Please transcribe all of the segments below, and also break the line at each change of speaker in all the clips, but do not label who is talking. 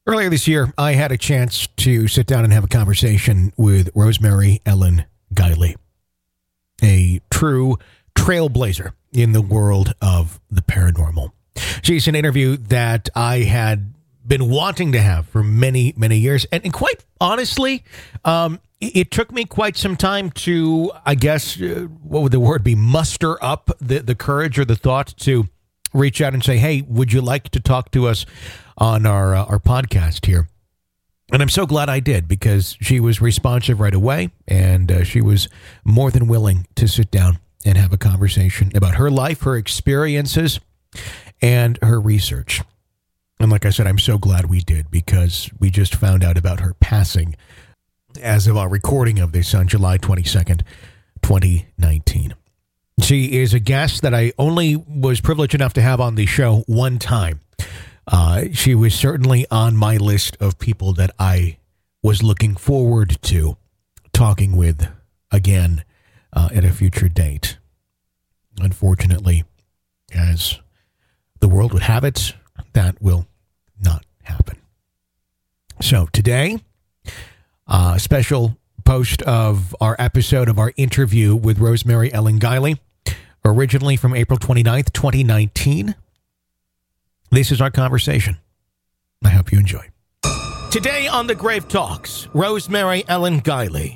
Earlier this year, I had a chance to sit down and have a conversation with Rosemary Ellen Guiley, a true trailblazer in the world of the paranormal. She's an interview that I had been wanting to have for many, many years. And quite honestly, it took me quite some time to, I guess, what would the word be, muster up the courage or the thought to reach out and say, hey, would you like to talk to us on our podcast here? And I'm so glad I did, because she was responsive right away, and she was more than willing to sit down and have a conversation about her life, her experiences, and her research. And like I said, I'm so glad we did, because we just found out about her passing as of our recording of this on July 22nd, 2019. She is a guest that I only was privileged enough to have on the show one time. She was certainly on my list of people that I was looking forward to talking with again at a future date. Unfortunately, as the world would have it, that will not happen. So today, a special post of our episode of our interview with Rosemary Ellen Guiley, originally from April 29th, 2019. This is our conversation. I hope you enjoy. Today on The Grave Talks, Rosemary Ellen Guiley.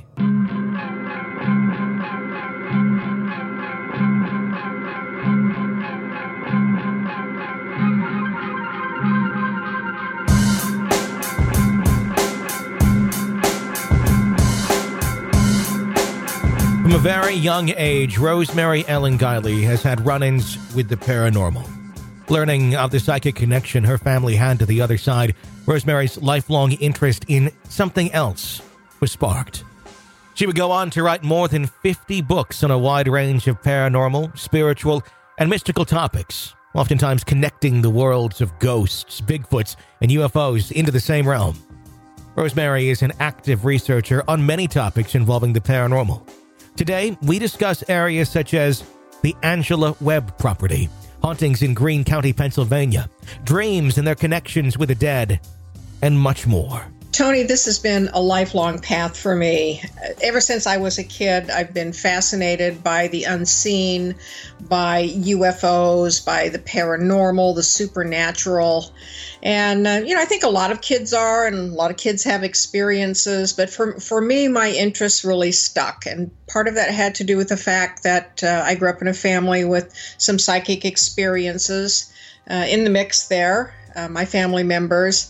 From a very young age, Rosemary Ellen Guiley has had run-ins with the paranormal. Learning of the psychic connection her family had to the other side, Rosemary's lifelong interest in something else was sparked. She would go on to write more than 50 books on a wide range of paranormal, spiritual, and mystical topics, oftentimes connecting the worlds of ghosts, Bigfoots, and UFOs into the same realm. Rosemary is an active researcher on many topics involving the paranormal. Today, we discuss areas such as the Angela Webb property, hauntings in Greene County, Pennsylvania, dreams and their connections with the dead, and much more.
Tony, this has been a lifelong path for me. Ever since I was a kid, I've been fascinated by the unseen, by UFOs, by the paranormal, the supernatural. And, I think a lot of kids are, and a lot of kids have experiences. But for me, my interest really stuck. And part of that had to do with the fact that I grew up in a family with some psychic experiences in the mix there, my family members.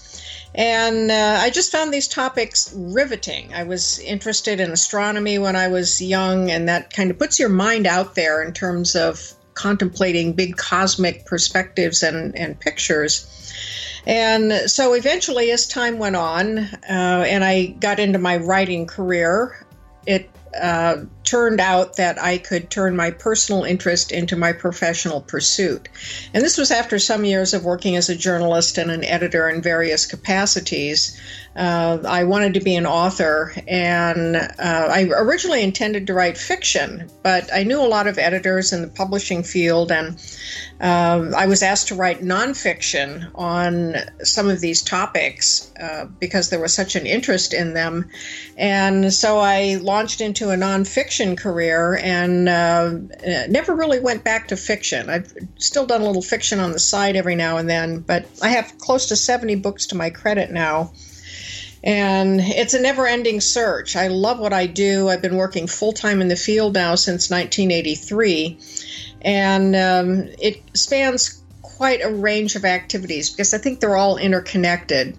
And I just found these topics riveting. I was interested in astronomy when I was young, and that kind of puts your mind out there in terms of contemplating big cosmic perspectives and pictures. And so eventually, as time went on, and I got into my writing career, it turned out that I could turn my personal interest into my professional pursuit. And this was after some years of working as a journalist and an editor in various capacities. I wanted to be an author, and I originally intended to write fiction, but I knew a lot of editors in the publishing field, and I was asked to write nonfiction on some of these topics because there was such an interest in them. And so I launched into a nonfiction career and never really went back to fiction. I've still done a little fiction on the side every now and then, but I have close to 70 books to my credit now. And it's a never-ending search. I love what I do. I've been working full-time in the field now since 1983. And it spans quite a range of activities because I think they're all interconnected.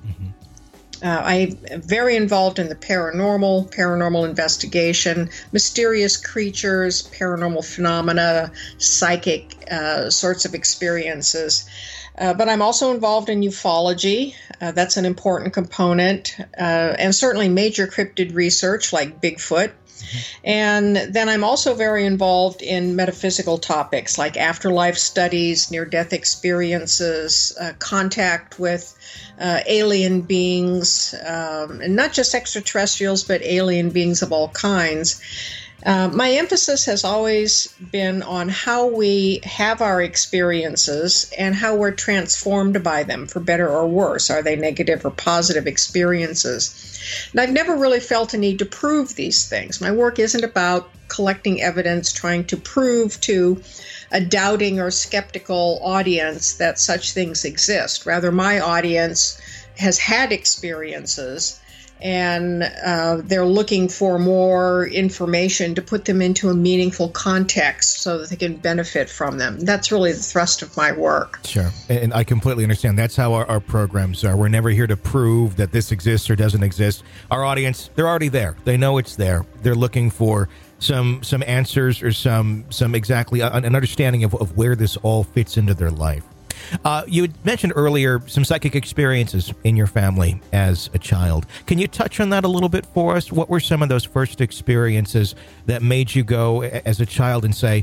I'm very involved in the paranormal investigation, mysterious creatures, paranormal phenomena, psychic sorts of experiences. But I'm also involved in ufology. That's an important component. And certainly major cryptid research like Bigfoot. And then I'm also very involved in metaphysical topics like afterlife studies, near-death experiences, contact with alien beings, and not just extraterrestrials, but alien beings of all kinds. My emphasis has always been on how we have our experiences and how we're transformed by them, for better or worse. Are they negative or positive experiences? And I've never really felt a need to prove these things. My work isn't about collecting evidence, trying to prove to a doubting or skeptical audience that such things exist. Rather, my audience has had experiences, and they're looking for more information to put them into a meaningful context so that they can benefit from them. That's really the thrust of my work.
Sure. And I completely understand. That's how our programs are. We're never here to prove that this exists or doesn't exist. Our audience, they're already there. They know it's there. They're looking for some answers or some exactly an understanding of where this all fits into their life. You had mentioned earlier some psychic experiences in your family as a child. Can you touch on that a little bit for us? What were some of those first experiences that made you go as a child and say,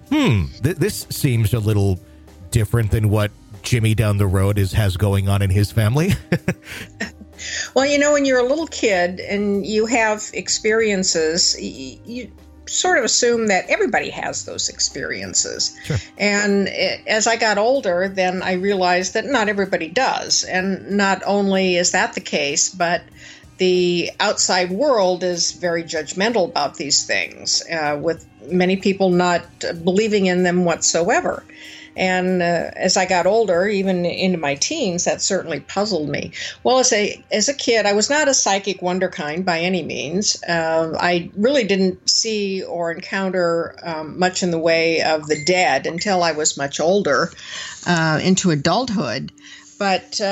this seems a little different than what Jimmy down the road has going on in his family?
Well, when you're a little kid and you have experiences, you sort of assume that everybody has those experiences.
Sure.
And as I got older, then I realized that not everybody does. And not only is that the case, but the outside world is very judgmental about these things, with many people not believing in them whatsoever. And as I got older, even into my teens, that certainly puzzled me. Well, as a kid, I was not a psychic wonderkind by any means. I really didn't see or encounter much in the way of the dead until I was much older, into adulthood. But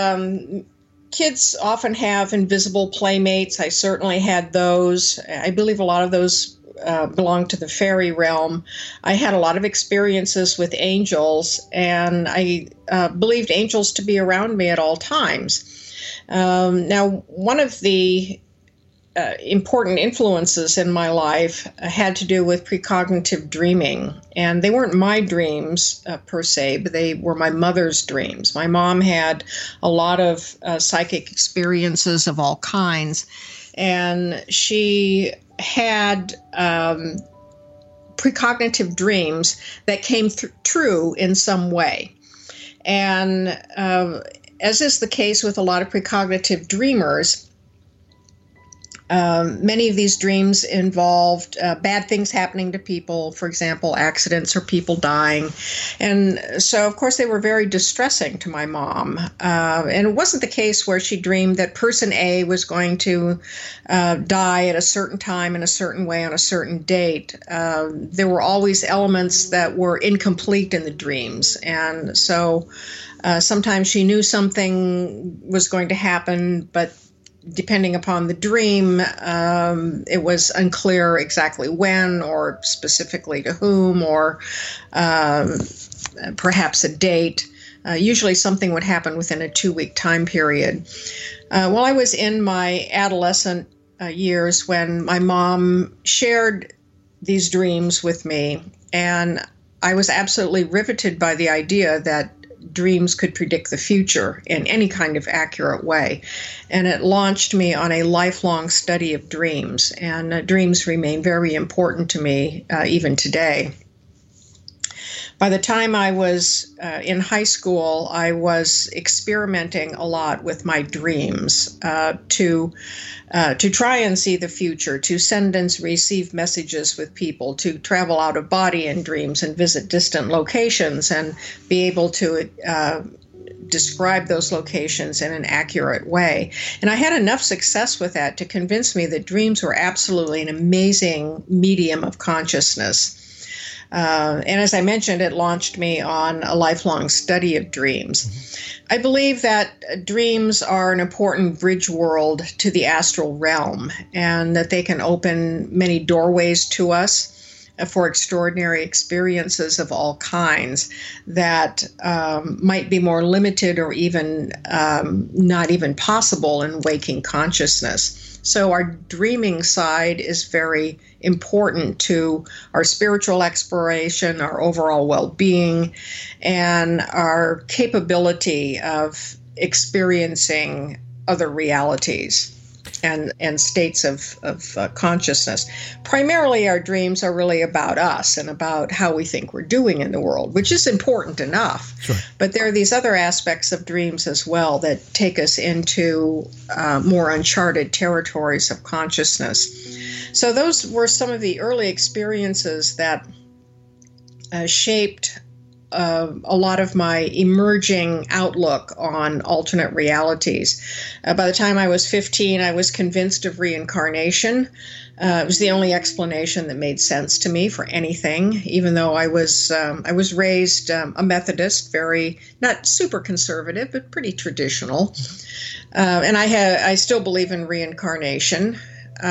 kids often have invisible playmates. I certainly had those. I believe a lot of those belong to the fairy realm. I had a lot of experiences with angels, and I believed angels to be around me at all times. Now, one of the important influences in my life had to do with precognitive dreaming. And they weren't my dreams per se, but they were my mother's dreams. My mom had a lot of psychic experiences of all kinds, and she had precognitive dreams that came true in some way. And as is the case with a lot of precognitive dreamers, many of these dreams involved bad things happening to people, for example, accidents or people dying. And so, of course, they were very distressing to my mom. And it wasn't the case where she dreamed that person A was going to die at a certain time in a certain way on a certain date. There were always elements that were incomplete in the dreams. And so sometimes she knew something was going to happen, but depending upon the dream, it was unclear exactly when or specifically to whom, or perhaps a date. Usually something would happen within a 2-week time period. While I was in my adolescent years, when my mom shared these dreams with me, and I was absolutely riveted by the idea that dreams could predict the future in any kind of accurate way. And it launched me on a lifelong study of dreams. And dreams remain very important to me even today. By the time I was in high school, I was experimenting a lot with my dreams to try and see the future, to send and receive messages with people, to travel out of body in dreams and visit distant locations and be able to describe those locations in an accurate way. And I had enough success with that to convince me that dreams were absolutely an amazing medium of consciousness. And as I mentioned, it launched me on a lifelong study of dreams. I believe that dreams are an important bridge world to the astral realm, and that they can open many doorways to us for extraordinary experiences of all kinds that might be more limited or even not even possible in waking consciousness. So our dreaming side is very important to our spiritual exploration, our overall well-being, and our capability of experiencing other realities. and states of consciousness. Primarily, our dreams are really about us and about how we think we're doing in the world, which is important enough.
Sure.
But there are these other aspects of dreams as well that take us into more uncharted territories of consciousness. So those were some of the early experiences that shaped a lot of my emerging outlook on alternate realities. By the time I was 15, I was convinced of reincarnation. It was the only explanation that made sense to me for anything, even though I was raised a Methodist, very not super conservative, but pretty traditional. And I still believe in reincarnation.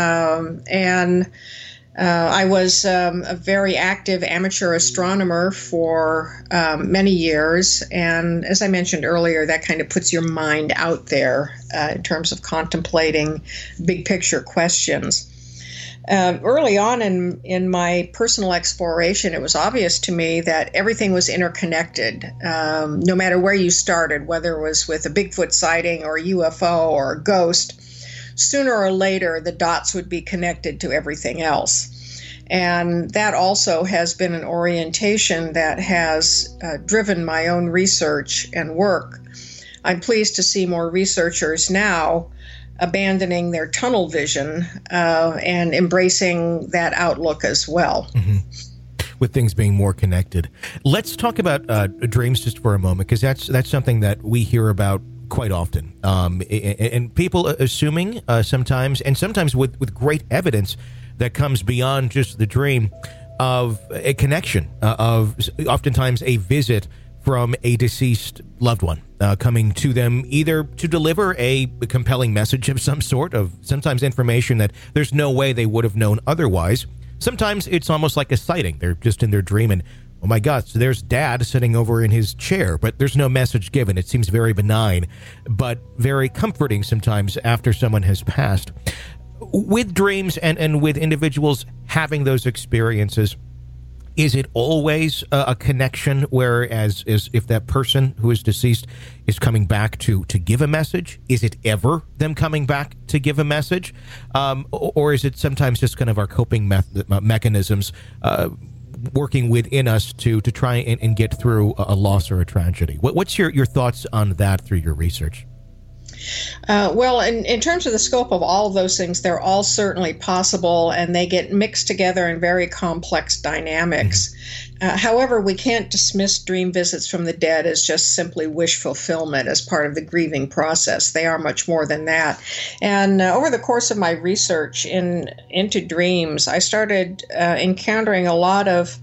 I was a very active amateur astronomer for many years. And as I mentioned earlier, that kind of puts your mind out there in terms of contemplating big picture questions. Early on in my personal exploration, it was obvious to me that everything was interconnected. No matter where you started, whether it was with a Bigfoot sighting or a UFO or a ghost, sooner or later, the dots would be connected to everything else. And that also has been an orientation that has driven my own research and work. I'm pleased to see more researchers now abandoning their tunnel vision and embracing that outlook as well.
Mm-hmm. With things being more connected. Let's talk about dreams just for a moment, because that's something that we hear about quite often, and people assuming sometimes with great evidence that comes beyond just the dream of a connection, of oftentimes a visit from a deceased loved one coming to them, either to deliver a compelling message of some sort, of sometimes information that there's no way they would have known otherwise. Sometimes it's almost like a sighting. They're just in their dream and, oh my God, so there's Dad sitting over in his chair, but there's no message given. It seems very benign, but very comforting sometimes after someone has passed. With dreams and with individuals having those experiences, is it always a connection, whereas if that person who is deceased is coming back to give a message? Is it ever them coming back to give a message? Or is it sometimes just kind of our coping mechanisms working within us to try and get through a loss or a tragedy? What's your thoughts on that through your research?
Well, in terms of the scope of all of those things, they're all certainly possible, and they get mixed together in very complex dynamics. Mm-hmm. However, we can't dismiss dream visits from the dead as just simply wish fulfillment as part of the grieving process. They are much more than that. And over the course of my research into dreams, I started encountering a lot of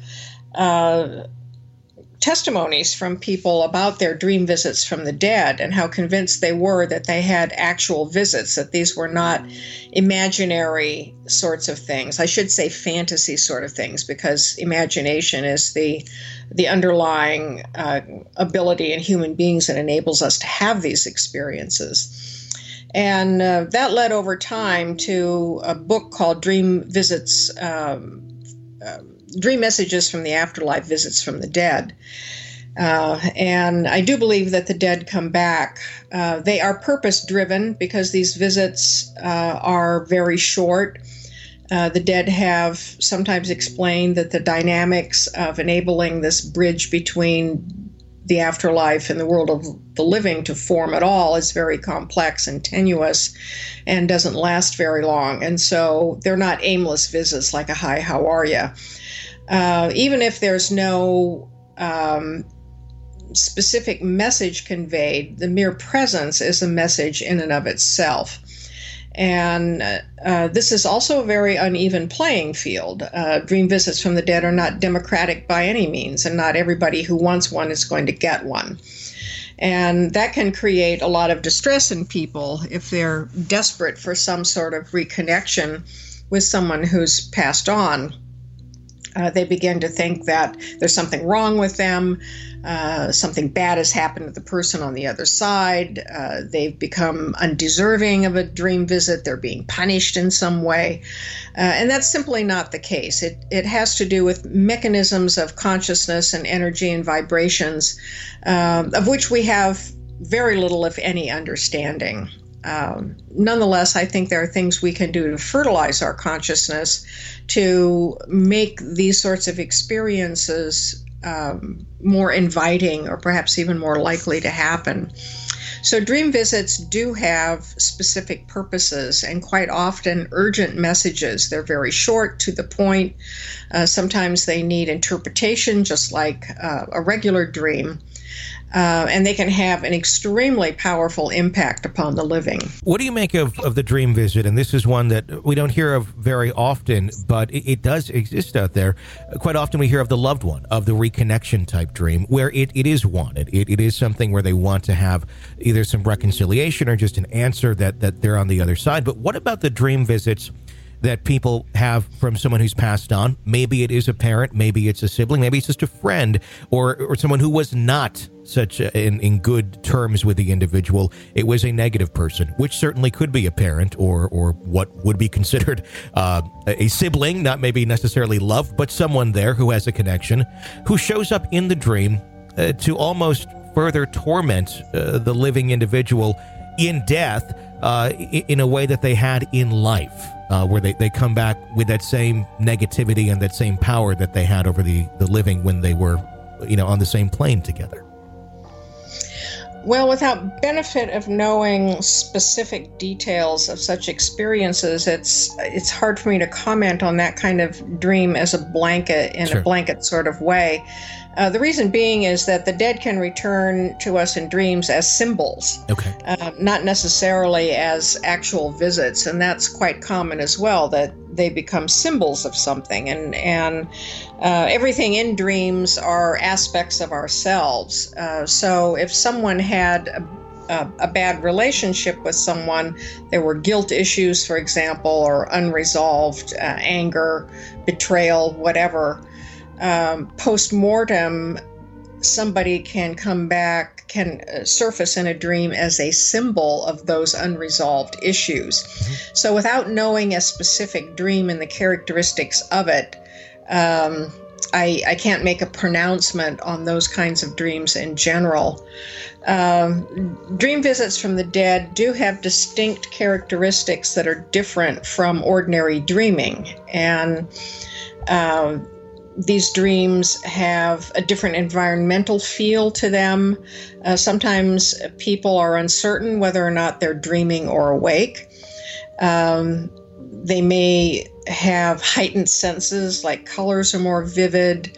testimonies from people about their dream visits from the dead and how convinced they were that they had actual visits, that these were not imaginary sorts of things. I should say fantasy sort of things, because imagination is the underlying ability in human beings that enables us to have these experiences. And that led over time to a book called Dream Visits, Dream Messages from the Afterlife, Visits from the Dead. And I do believe that the dead come back. They are purpose-driven because these visits are very short. The dead have sometimes explained that the dynamics of enabling this bridge between the afterlife and the world of the living to form at all is very complex and tenuous and doesn't last very long. And so they're not aimless visits like a hi, how are you? Even if there's no specific message conveyed, the mere presence is a message in and of itself. And this is also a very uneven playing field. Dream visits from the dead are not democratic by any means, and not everybody who wants one is going to get one. And that can create a lot of distress in people if they're desperate for some sort of reconnection with someone who's passed on. They begin to think that there's something wrong with them, something bad has happened to the person on the other side, they've become undeserving of a dream visit, they're being punished in some way. And that's simply not the case. It has to do with mechanisms of consciousness and energy and vibrations, of which we have very little, if any, understanding. Nonetheless, I think there are things we can do to fertilize our consciousness to make these sorts of experiences more inviting or perhaps even more likely to happen. So dream visits do have specific purposes and quite often urgent messages. They're very short, to the point. Sometimes they need interpretation, just like a regular dream. And they can have an extremely powerful impact upon the living.
What do you make of the dream visit? And this is one that we don't hear of very often, but it does exist out there. Quite often we hear of the loved one, of the reconnection type dream, where it is wanted. It is something where they want to have either some reconciliation or just an answer that they're on the other side. But what about the dream visits that people have from someone who's passed on? Maybe it is a parent, maybe it's a sibling, maybe it's just a friend or someone who was not such in good terms with the individual. It was a negative person, which certainly could be a parent or what would be considered a sibling, not maybe necessarily love, but someone there who has a connection, who shows up in the dream to almost further torment the living individual in death in a way that they had in life. Where they come back with that same negativity and that same power that they had over the living when they were, on the same plane together.
Well, without benefit of knowing specific details of such experiences, it's hard for me to comment on that kind of dream as a blanket, in
Sure.
a blanket sort of way. The reason being is that the dead can return to us in dreams as symbols,
Okay.
not necessarily as actual visits, and that's quite common as well, that they become symbols of something, and everything in dreams are aspects of ourselves. So if someone had a bad relationship with someone, there were guilt issues, for example, or unresolved anger, betrayal, whatever. Post-mortem, somebody can come back, can surface in a dream as a symbol of those unresolved issues. So without knowing a specific dream and the characteristics of it, I can't make a pronouncement on those kinds of dreams in general. Dream visits from the dead do have distinct characteristics that are different from ordinary dreaming, and these dreams have a different environmental feel to them. Sometimes people are uncertain whether or not they're dreaming or awake. They may have heightened senses, like colors are more vivid.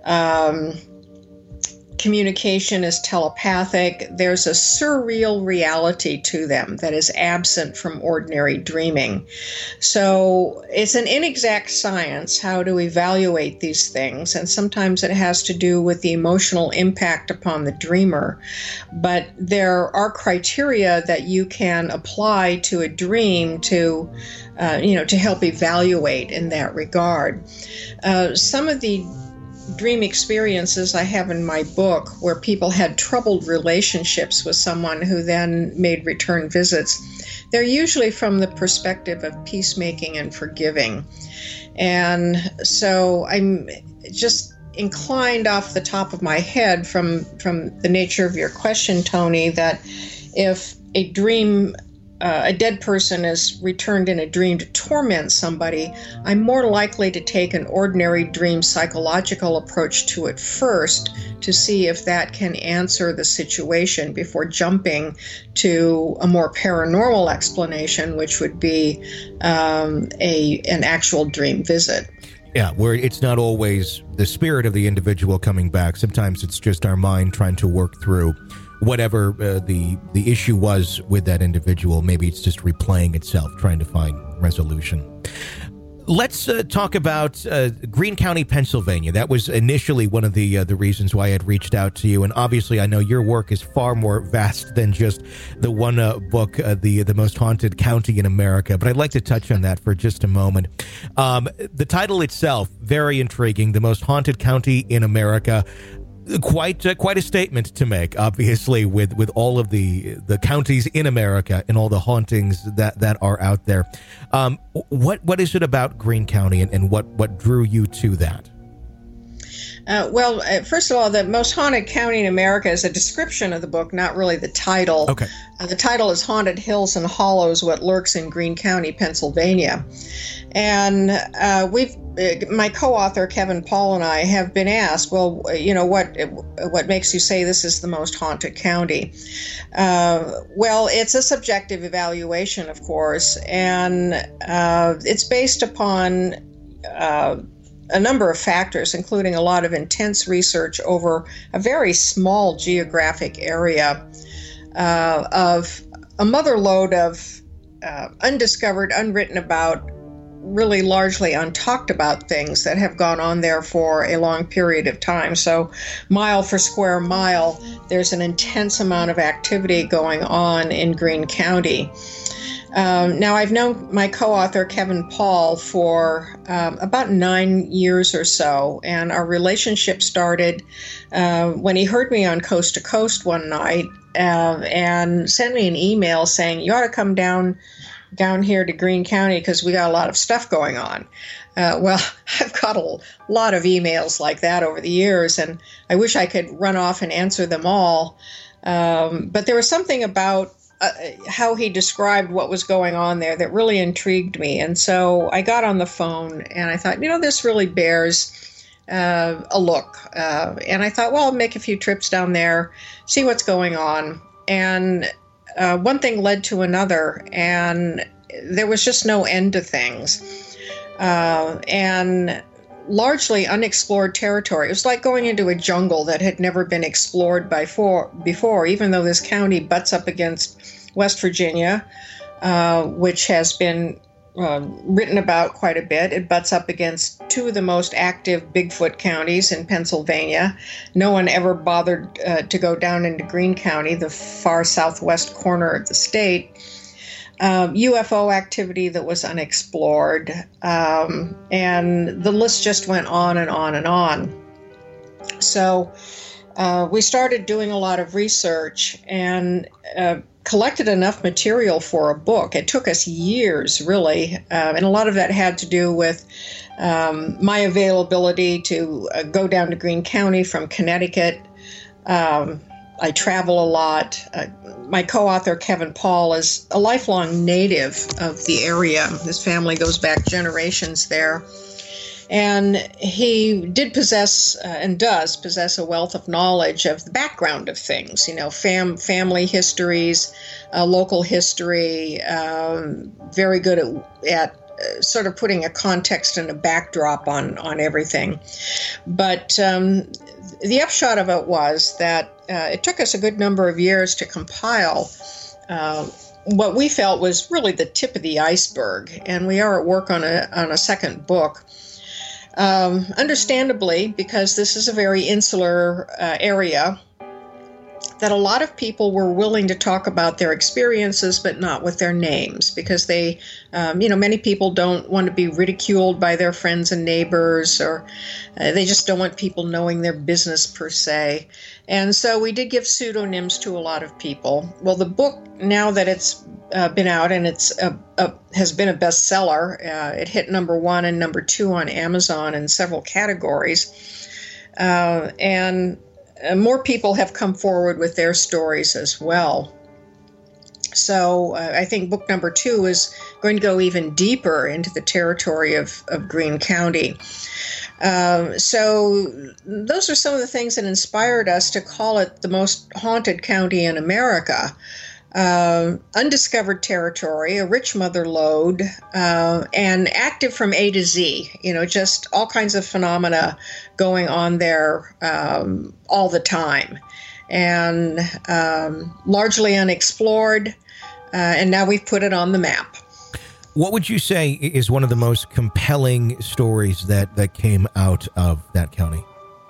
Communication is telepathic. There's a surreal reality to them that is absent from ordinary dreaming. So it's an inexact science how to evaluate these things, and sometimes it has to do with the emotional impact upon the dreamer. But there are criteria that you can apply to a dream to help evaluate in that regard. Some of the dream experiences I have in my book where people had troubled relationships with someone who then made return visits, they're usually from the perspective of peacemaking and forgiving. And so I'm just inclined off the top of my head from the nature of your question, Tony, that if a dead person is returned in a dream to torment somebody, I'm more likely to take an ordinary dream psychological approach to it first to see if that can answer the situation before jumping to a more paranormal explanation, which would be an actual dream visit.
Yeah, where it's not always the spirit of the individual coming back. Sometimes it's just our mind trying to work through whatever the issue was with that individual. Maybe it's just replaying itself, trying to find resolution. Let's talk about Greene County, Pennsylvania. That was initially one of the reasons why I had reached out to you. And obviously, I know your work is far more vast than just the one book, the most haunted county in America. But I'd like to touch on that for just a moment. The title itself, very intriguing. The most haunted county in America. Quite a statement to make, obviously, with all of the counties in America and all the hauntings that are out there. What is it about Greene County and what drew you to that?
First of all, the most haunted county in America is a description of the book, not really the title.
Okay.
The title is Haunted Hills and Hollows, What Lurks in Greene County, Pennsylvania. And my co-author, Kevin Paul, and I have been asked, well, what makes you say this is the most haunted county? It's a subjective evaluation, of course, and it's based upon a number of factors, including a lot of intense research over a very small geographic area of a mother lode of undiscovered, unwritten about, really largely untalked about things that have gone on there for a long period of time. So mile for square mile, there's an intense amount of activity going on in Greene County. Now, I've known my co-author, Kevin Paul, for about 9 years or so, and our relationship started when he heard me on Coast to Coast one night and sent me an email saying, you ought to come down here to Greene County because we got a lot of stuff going on. I've got a lot of emails like that over the years, and I wish I could run off and answer them all. But there was something about how he described what was going on there that really intrigued me. And so I got on the phone and I thought, this really bears a look. And I thought, well, I'll make a few trips down there, see what's going on. And one thing led to another, and there was just no end to things. And largely unexplored territory. It was like going into a jungle that had never been explored before, even though this county butts up against West Virginia, which has been written about quite a bit. It butts up against two of the most active Bigfoot counties in Pennsylvania. No one ever bothered to go down into Greene County, the far southwest corner of the state. UFO activity that was unexplored, and the list just went on and on and on. So we started doing a lot of research and collected enough material for a book. It took us years, really, and a lot of that had to do with my availability to go down to Greene County from Connecticut. I travel a lot. My co-author, Kevin Paul, is a lifelong native of the area. His family goes back generations there. And he did possess and does possess a wealth of knowledge of the background of things, family histories, local history, very good at sort of putting a context and a backdrop on everything. But the upshot of it was that it took us a good number of years to compile what we felt was really the tip of the iceberg, and we are at work on a second book. Understandably, because this is a very insular area, that a lot of people were willing to talk about their experiences, but not with their names, because they, many people don't want to be ridiculed by their friends and neighbors, or they just don't want people knowing their business per se. And so we did give pseudonyms to a lot of people. Well, the book, now that it's been out and it's has been a bestseller, it hit number 1 and number 2 on Amazon in several categories, and more people have come forward with their stories as well. So I think book number 2 is going to go even deeper into the territory of Greene County. So those are some of the things that inspired us to call it the most haunted county in America. Undiscovered territory, a rich mother lode, and active from A to Z, just all kinds of phenomena going on there all the time, and largely unexplored, and now we've put it on the map.
What would you say is one of the most compelling stories that came out of that county?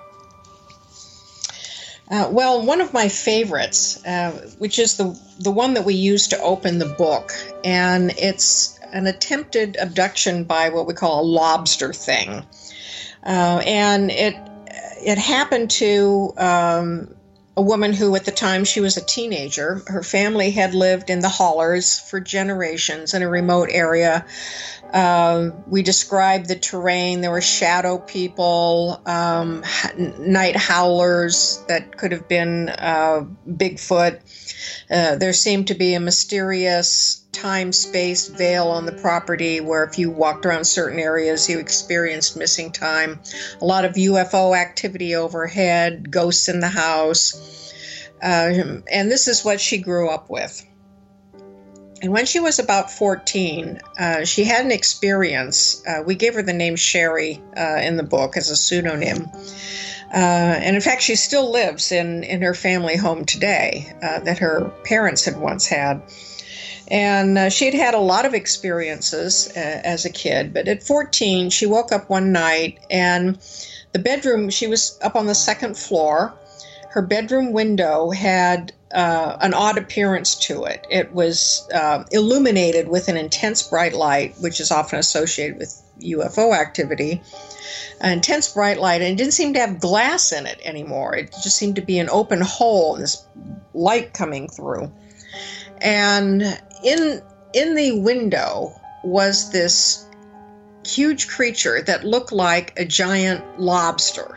One of my favorites, which is the one that we used to open the book, and it's an attempted abduction by what we call a lobster thing. And it happened to a a woman who, at the time she was a teenager, her family had lived in the hollers for generations in a remote area. We described the terrain. There were shadow people, night howlers that could have been Bigfoot. There seemed to be a mysterious time-space veil on the property where if you walked around certain areas, you experienced missing time. A lot of UFO activity overhead, ghosts in the house. And this is what she grew up with. And when she was about 14, she had an experience. We gave her the name Sherry in the book as a pseudonym. And in fact, she still lives in her family home today that her parents had once had. And she had had a lot of experiences as a kid. But at 14, she woke up one night and the bedroom, she was up on the second floor. Her bedroom window had an odd appearance to it. It was illuminated with an intense bright light, which is often associated with UFO activity. An intense bright light, and it didn't seem to have glass in it anymore. It just seemed to be an open hole and this light coming through. And in the window was this huge creature that looked like a giant lobster.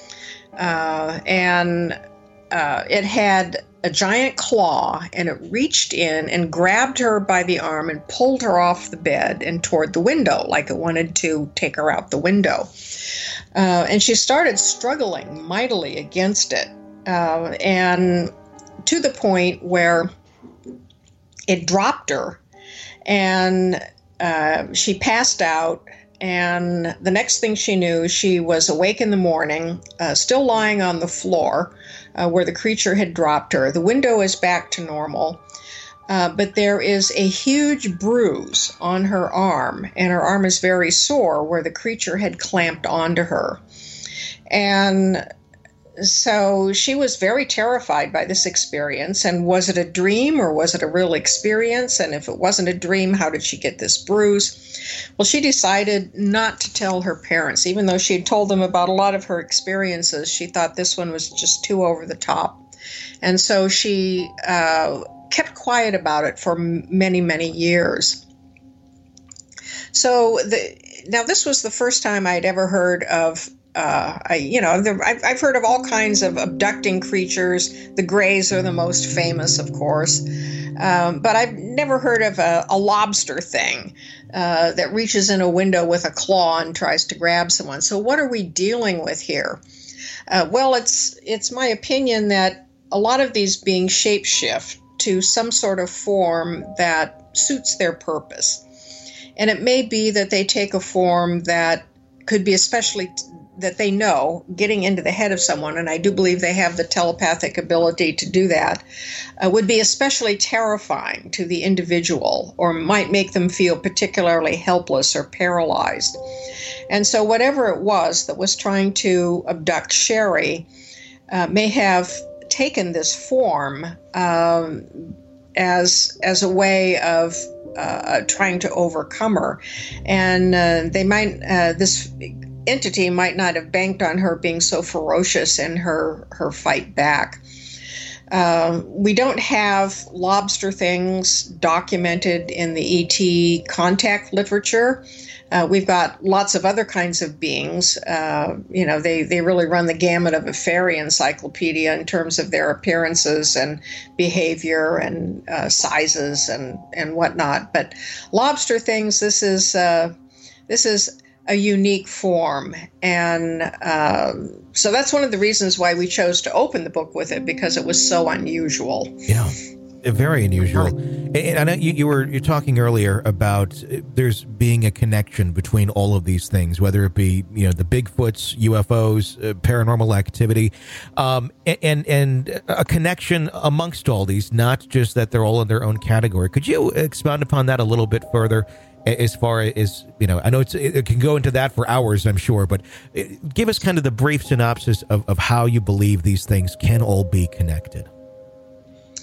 It had a giant claw, and it reached in and grabbed her by the arm and pulled her off the bed and toward the window, like it wanted to take her out the window. And she started struggling mightily against it, and to the point where it dropped her, and she passed out. And the next thing she knew, she was awake in the morning, still lying on the floor where the creature had dropped her. The window is back to normal, but there is a huge bruise on her arm, and her arm is very sore where the creature had clamped onto her. And so she was very terrified by this experience. And was it a dream or was it a real experience? And if it wasn't a dream, how did she get this bruise? Well, she decided not to tell her parents. Even though she had told them about a lot of her experiences, she thought this one was just too over the top. And so she kept quiet about it for many, many years. So now this was the first time I'd ever heard of I've heard of all kinds of abducting creatures. The Greys are the most famous, of course. But I've never heard of a lobster thing that reaches in a window with a claw and tries to grab someone. So what are we dealing with here? Well, it's my opinion that a lot of these beings shapeshift to some sort of form that suits their purpose. And it may be that they take a form that could be especially that they know getting into the head of someone, and I do believe they have the telepathic ability to do that, would be especially terrifying to the individual or might make them feel particularly helpless or paralyzed. And so whatever it was that was trying to abduct Sherry may have taken this form as a way of trying to overcome her. And this entity might not have banked on her being so ferocious in her fight back. We don't have lobster things documented in the ET contact literature. We've got lots of other kinds of beings. They really run the gamut of a fairy encyclopedia in terms of their appearances and behavior and sizes and whatnot. But lobster things, this is a unique form. And so that's one of the reasons why we chose to open the book with it, because it was so unusual.
Yeah, very unusual. And I know you're talking earlier about there's being a connection between all of these things, whether it be, the Bigfoots, UFOs, paranormal activity, and a connection amongst all these, not just that they're all in their own category. Could you expound upon that a little bit further? As far as, I know it can go into that for hours, I'm sure, but give us kind of the brief synopsis of how you believe these things can all be connected.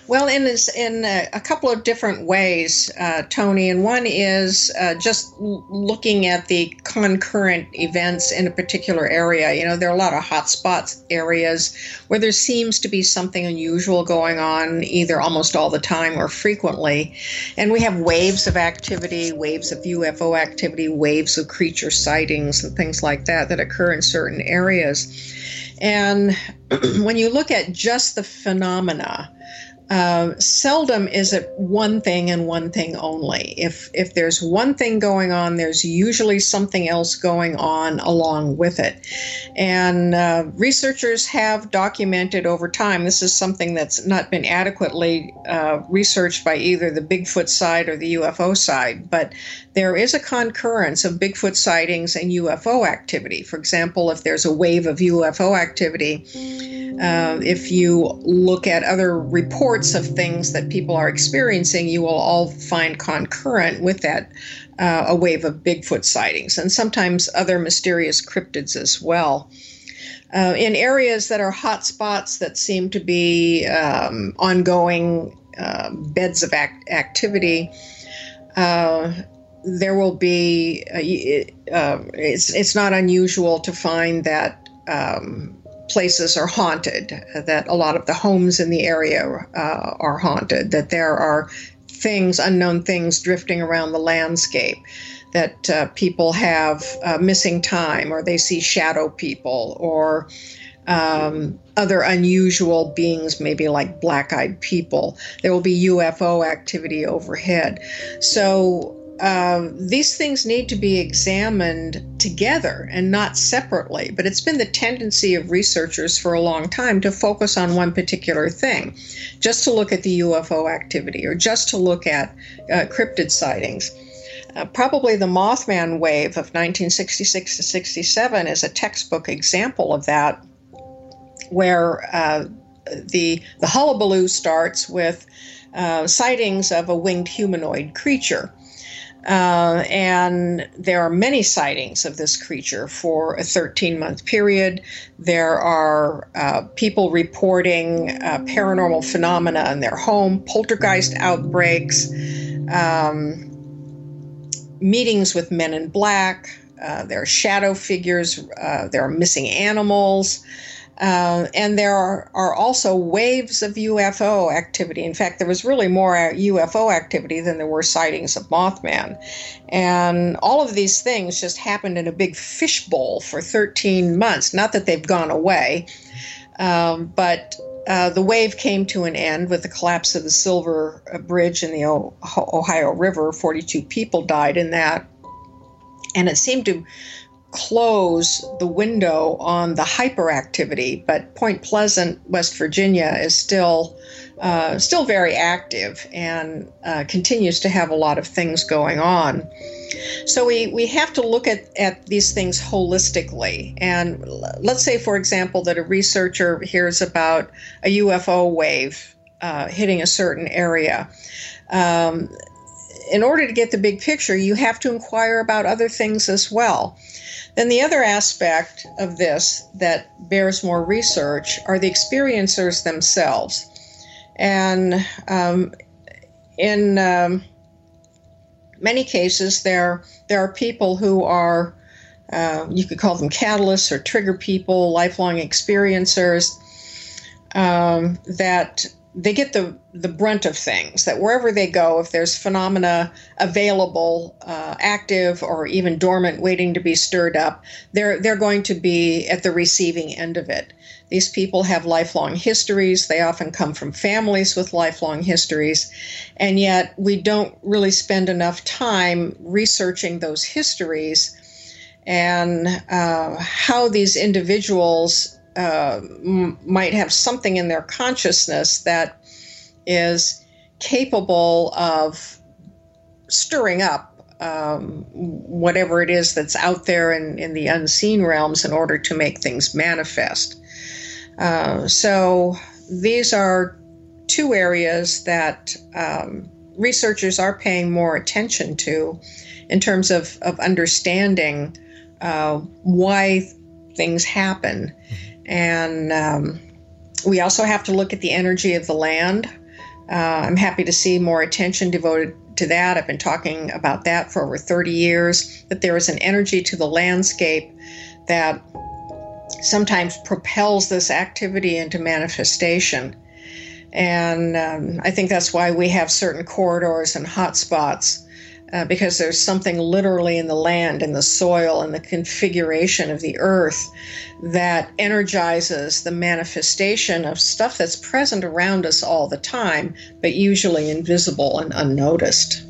Well, in a couple of different ways, Tony, and one is just looking at the concurrent events in a particular area. You know, there are a lot of hotspot areas where there seems to be something unusual going on, either almost all the time or frequently. And we have waves of activity, waves of UFO activity, waves of creature sightings and things like that occur in certain areas. And when you look at just the phenomena, seldom is it one thing and one thing only. If there's one thing going on, there's usually something else going on along with it. And researchers have documented over time, this is something that's not been adequately researched by either the Bigfoot side or the UFO side, but there is a concurrence of Bigfoot sightings and UFO activity. For example, if there's a wave of UFO activity, if you look at other reports of things that people are experiencing, you will all find concurrent with that a wave of Bigfoot sightings, and sometimes other mysterious cryptids as well. In areas that are hot spots that seem to be ongoing beds of activity, there will be, it's not unusual to find that places are haunted, that a lot of the homes in the area are haunted, that there are things, unknown things drifting around the landscape, that people have missing time, or they see shadow people, or other unusual beings, maybe like black-eyed people. There will be UFO activity overhead. So these things need to be examined together and not separately. But it's been the tendency of researchers for a long time to focus on one particular thing, just to look at the UFO activity or just to look at cryptid sightings. Probably the Mothman wave of 1966 to 67 is a textbook example of that, where the hullabaloo starts with sightings of a winged humanoid creature. And there are many sightings of this creature for a 13-month period. There are people reporting paranormal phenomena in their home, poltergeist outbreaks, meetings with men in black. There are shadow figures. There are missing animals. And there are also waves of UFO activity. In fact, there was really more UFO activity than there were sightings of Mothman. And all of these things just happened in a big fishbowl for 13 months. Not that they've gone away, but the wave came to an end with the collapse of the Silver Bridge in the Ohio River. 42 people died in that. And it seemed to close the window on the hyperactivity, but Point Pleasant, West Virginia, is still very active and continues to have a lot of things going on. So we have to look at these things holistically. And let's say, for example, that a researcher hears about a UFO wave hitting a certain area. In order to get the big picture, you have to inquire about other things as well. Then the other aspect of this that bears more research are the experiencers themselves. And in many cases, there are people who are, you could call them catalysts or trigger people, lifelong experiencers, that they get the brunt of things, that wherever they go, if there's phenomena available, active or even dormant, waiting to be stirred up, they're going to be at the receiving end of it. These people have lifelong histories. They often come from families with lifelong histories, and yet we don't really spend enough time researching those histories and how these individuals might have something in their consciousness that is capable of stirring up whatever it is that's out there in the unseen realms in order to make things manifest. So these are two areas that researchers are paying more attention to in terms of understanding why things happen. And we also have to look at the energy of the land. I'm happy to see more attention devoted to that. I've been talking about that for over 30 years, that there is an energy to the landscape that sometimes propels this activity into manifestation. And I think that's why we have certain corridors and hotspots, because there's something literally in the land, in the soil, and the configuration of the earth that energizes the manifestation of stuff that's present around us all the time, but usually invisible and unnoticed.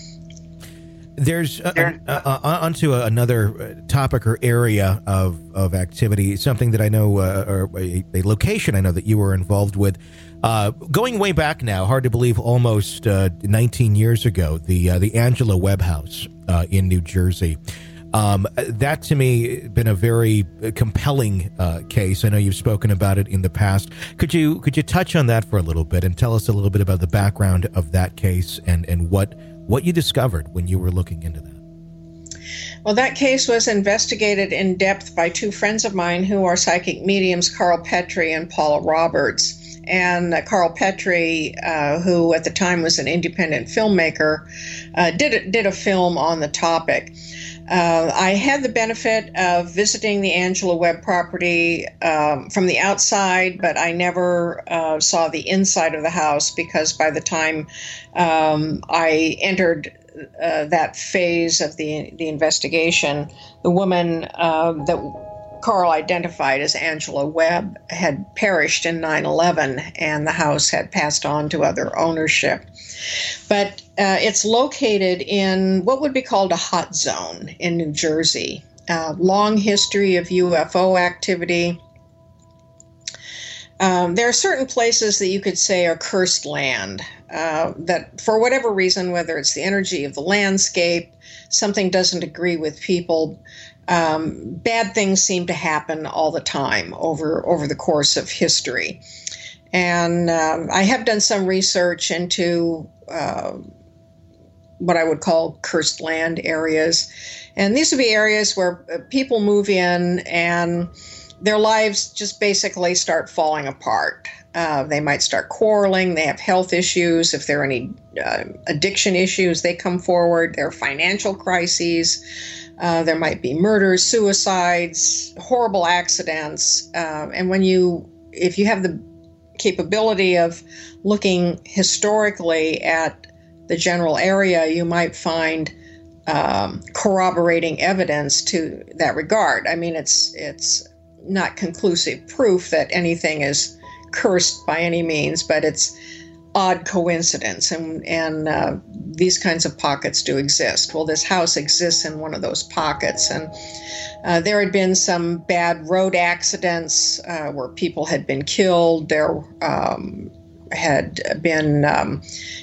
There's onto another topic or area of activity, something that I know, or a location I know that you were involved with. Going way back now, hard to believe, almost 19 years ago, the Angela Webb House in New Jersey. That to me been a very compelling case. I know you've spoken about it in the past. Could you touch on that for a little bit and tell us a little bit about the background of that case and what you discovered when you were looking into that?
Well, that case was investigated in depth by two friends of mine who are psychic mediums, Carl Petrie and Paula Roberts. And Carl Petrie, who at the time was an independent filmmaker, did a film on the topic. I had the benefit of visiting the Angela Webb property from the outside, but I never saw the inside of the house, because by the time I entered that phase of the investigation, the woman that Carl identified as Angela Webb had perished in 9/11, and the house had passed on to other ownership. But it's located in what would be called a hot zone in New Jersey. Long history of UFO activity. There are certain places that you could say are cursed land, that for whatever reason, whether it's the energy of the landscape, something doesn't agree with people, bad things seem to happen all the time over the course of history. And I have done some research into what I would call cursed land areas. And these would be areas where people move in and their lives just basically start falling apart. They might start quarreling. They have health issues. If there are any addiction issues, they come forward. There are financial crises. There might be murders, suicides, horrible accidents. And if you have the capability of looking historically at the general area, you might find corroborating evidence to that regard. I mean, it's not conclusive proof that anything is cursed by any means, but it's odd coincidence, and these kinds of pockets do exist. Well, this house exists in one of those pockets, and there had been some bad road accidents where people had been killed. There had been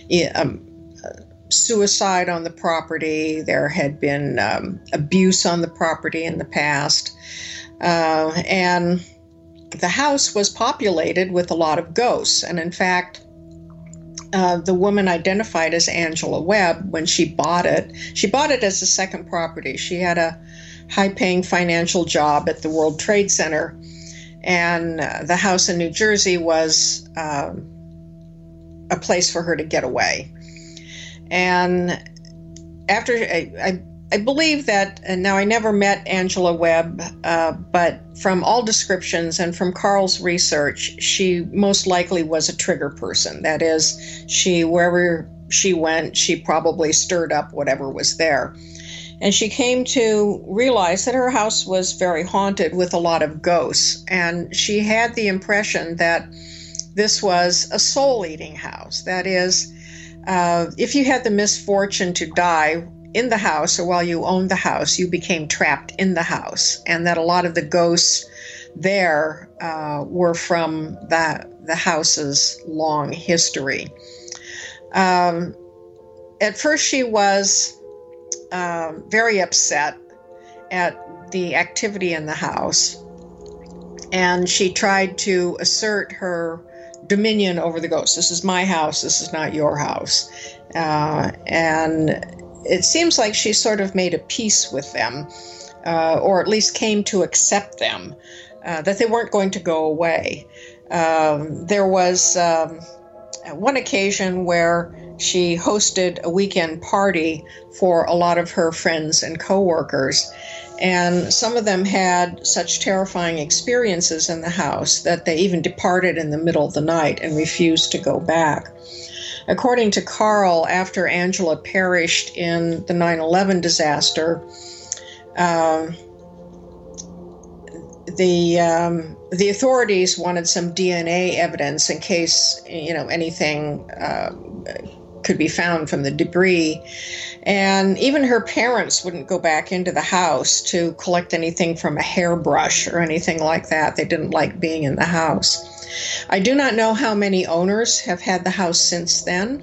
suicide on the property. There had been abuse on the property in the past, and the house was populated with a lot of ghosts. And in fact, the woman identified as Angela Webb, when she bought it as a second property. She had a high-paying financial job at the World Trade Center, and the house in New Jersey was a place for her to get away. And after I believe that, and now I never met Angela Webb, but from all descriptions and from Carl's research, she most likely was a trigger person. That is, wherever she went, she probably stirred up whatever was there. And she came to realize that her house was very haunted with a lot of ghosts. And she had the impression that this was a soul-eating house. That is, if you had the misfortune to die in the house or while you owned the house, you became trapped in the house, and that a lot of the ghosts there were from the house's long history. At first, she was very upset at the activity in the house, and she tried to assert her dominion over the ghosts. This is my house. This is not your house. And it seems like she sort of made a peace with them, or at least came to accept them, that they weren't going to go away. There was one occasion where she hosted a weekend party for a lot of her friends and coworkers. And some of them had such terrifying experiences in the house that they even departed in the middle of the night and refused to go back. According to Carl, after Angela perished in the 9/11 disaster, the authorities wanted some DNA evidence in case anything could be found from the debris. And even her parents wouldn't go back into the house to collect anything from a hairbrush or anything like that. They didn't like being in the house. I do not know how many owners have had the house since then.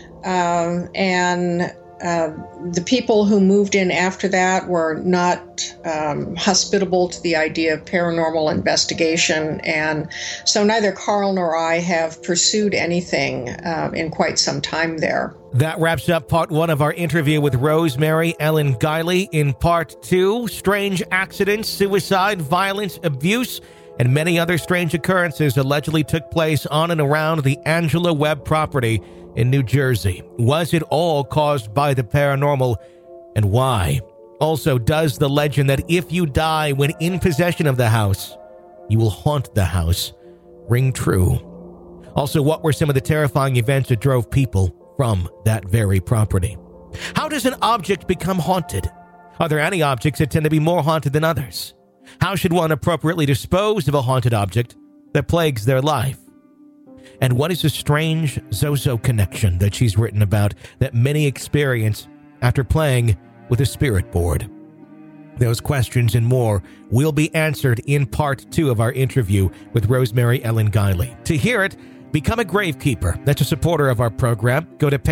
The people who moved in after that were not hospitable to the idea of paranormal investigation, and so neither Carl nor I have pursued anything in quite some time there.
That wraps up part 1 of our interview with Rosemary Ellen Guiley. In part 2, strange accidents, suicide, violence, abuse, and many other strange occurrences allegedly took place on and around the Angela Webb property in New Jersey. Was it all caused by the paranormal, and why? Also, does the legend that if you die when in possession of the house, you will haunt the house ring true? Also, what were some of the terrifying events that drove people from that very property? How does an object become haunted? Are there any objects that tend to be more haunted than others? How should one appropriately dispose of a haunted object that plagues their life? And what is the strange Zozo connection that she's written about that many experience after playing with a spirit board? Those questions and more will be answered in part 2 of our interview with Rosemary Ellen Guiley. To hear it, become a Gravekeeper. That's a supporter of our program. Go to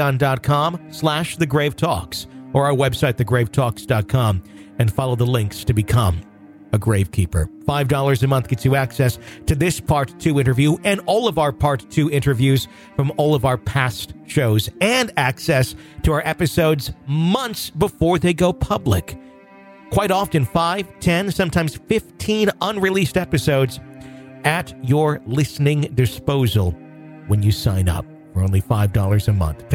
patreon.com/thegravetalks or our website, thegravetalks.com, and follow the links to become a Gravekeeper. $5 a month gets you access to this Part 2 interview and all of our Part 2 interviews from all of our past shows, and access to our episodes months before they go public. Quite often 5, 10, sometimes 15 unreleased episodes at your listening disposal when you sign up for only $5 a month.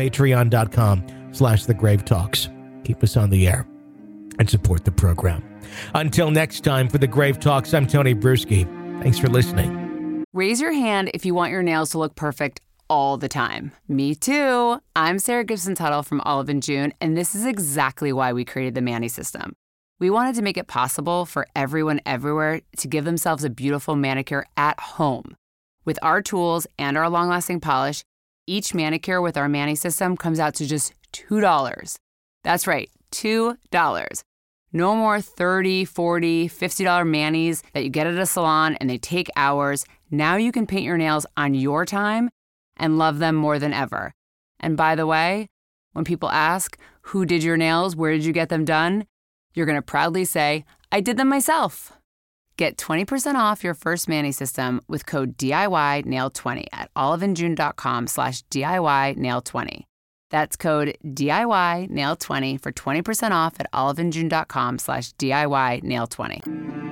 Patreon.com/thegravetalks. Keep us on the air and support the program. Until next time, for the Grave Talks, I'm Tony Bruschi. Thanks for listening.
Raise your hand if you want your nails to look perfect all the time. Me too. I'm Sarah Gibson Tuttle from Olive & June, and this is exactly why we created the Mani System. We wanted to make it possible for everyone everywhere to give themselves a beautiful manicure at home. With our tools and our long-lasting polish, each manicure with our Mani System comes out to just $2. That's right, $2. No more $30, $40, $50 manis that you get at a salon and they take hours. Now you can paint your nails on your time and love them more than ever. And by the way, when people ask, who did your nails? Where did you get them done? You're going to proudly say, I did them myself. Get 20% off your first Mani System with code DIYNail20 at oliveandjune.com/DIYNail20. That's code DIYNail20 for 20% off at oliveandjune.com/DIYNail20.